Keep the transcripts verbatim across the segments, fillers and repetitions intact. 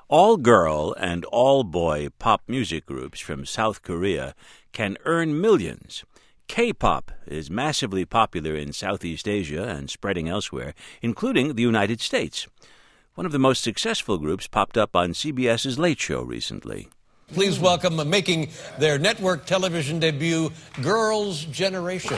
All-girl and all-boy pop music groups from South Korea can earn millions. K-pop is massively popular in Southeast Asia and spreading elsewhere, including the United States. One of the most successful groups popped up on CBS's Late Show recently. Please welcome uh, making their network television debut, Girls' Generation.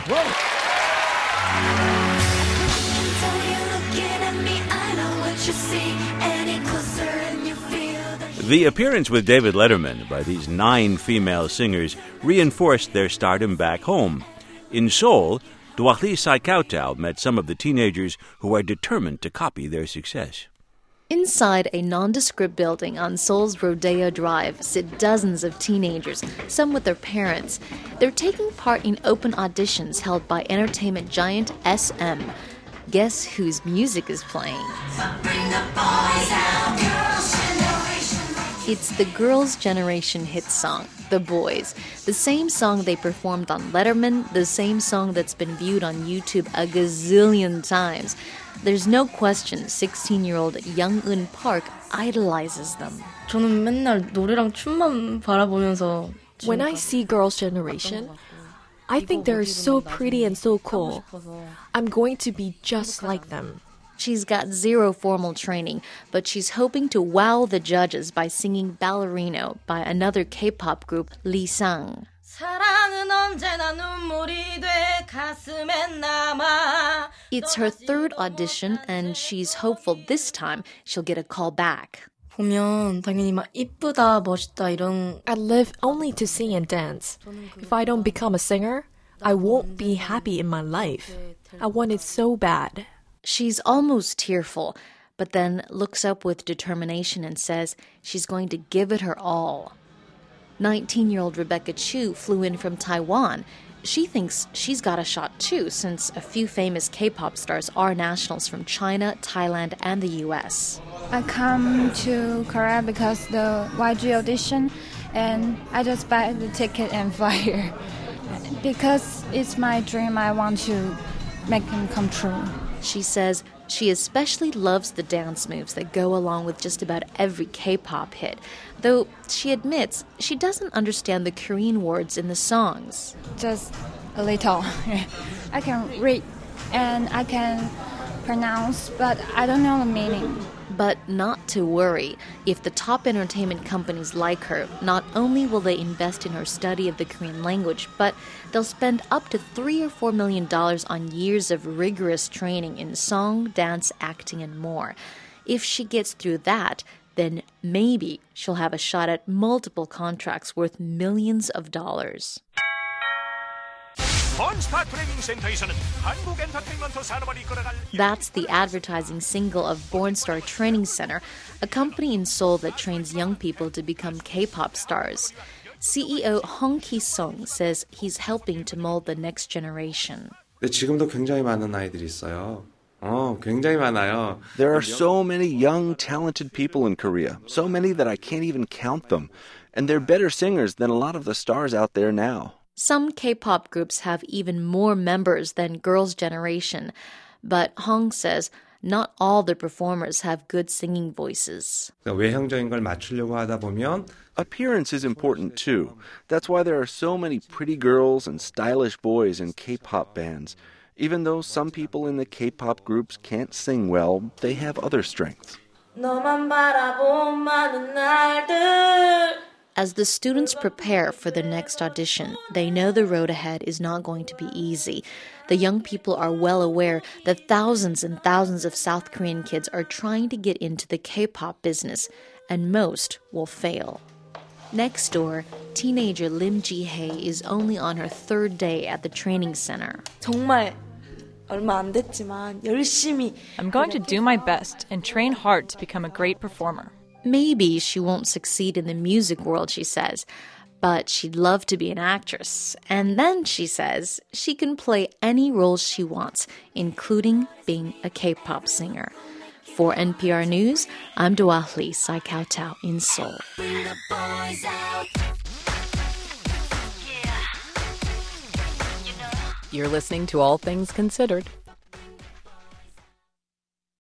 The appearance with David Letterman by these nine female singers reinforced their stardom back home. In Seoul, Doa Lee Sai-Kao met some of the teenagers who are determined to copy their success. Inside a nondescript building on Seoul's Rodeo Drive sit dozens of teenagers, some with their parents. They're taking part in open auditions held by entertainment giant S M. Guess whose music is playing? Bring the boys out, Girls' Generation. It's the Girls' Generation hit song, The Boys. The same song they performed on Letterman, the same song that's been viewed on YouTube a gazillion times. There's no question sixteen-year-old Young-eun Park idolizes them. 저는 맨날 노래랑 춤만 바라보면서 When I see Girls' Generation, I think they're so pretty and so cool. I'm going to be just like them. She's got zero formal training, but she's hoping to wow the judges by singing Ballerino by another K-pop group, Lee Sang. It's her third audition, and she's hopeful this time she'll get a call back. 보면 당연히 막 이쁘다, 멋있다 이런. I live only to sing and dance. If I don't become a singer, I won't be happy in my life. I want it so bad. She's almost tearful, but then looks up with determination and says she's going to give it her all. nineteen-year-old Rebecca Chu flew in from Taiwan. She thinks she's got a shot too, since a few famous K-pop stars are nationals from China, Thailand, and the U S. I come to Korea because the Y G audition, and I just buy the ticket and fly here. Because it's my dream, I want to make them come true. She says she especially loves the dance moves that go along with just about every K-pop hit, though she admits she doesn't understand the Korean words in the songs. Just a little. I can read and I can pronounce, but I don't know the meaning. But not to worry. If the top entertainment companies like her, not only will they invest in her study of the Korean language, but they'll spend up to three or four million dollars on years of rigorous training in song, dance, acting, and more. If she gets through that, then maybe she'll have a shot at multiple contracts worth millions of dollars. That's the advertising single of Bornstar Training Center, a company in Seoul that trains young people to become K-pop stars. C E O Hong Ki-sung says he's helping to mold the next generation. 지금도 굉장히 많은 아이들이 있어요. 어, 굉장히 많아요. There are so many young, talented people in Korea, so many that I can't even count them. And they're better singers than a lot of the stars out there now. Some K-pop groups have even more members than Girls' Generation, but Hong says not all the performers have good singing voices. 외형적인 걸 맞추려고 하다 보면 appearance is important too. That's why there are so many pretty girls and stylish boys in K-pop bands. Even though some people in the K-pop groups can't sing well, they have other strengths. As the students prepare for the next audition, they know the road ahead is not going to be easy. The young people are well aware that thousands and thousands of South Korean kids are trying to get into the K-pop business, and most will fail. Next door, teenager Lim Ji-hae is only on her third day at the training center. 정말 얼마 안 됐지만 열심히 I'm going to do my best and train hard to become a great performer. Maybe she won't succeed in the music world, she says, but she'd love to be an actress. And then, she says, she can play any role she wants, including being a K-pop singer. For N P R News, I'm Doa Lee Sai-Kao in Seoul. You're listening to All Things Considered.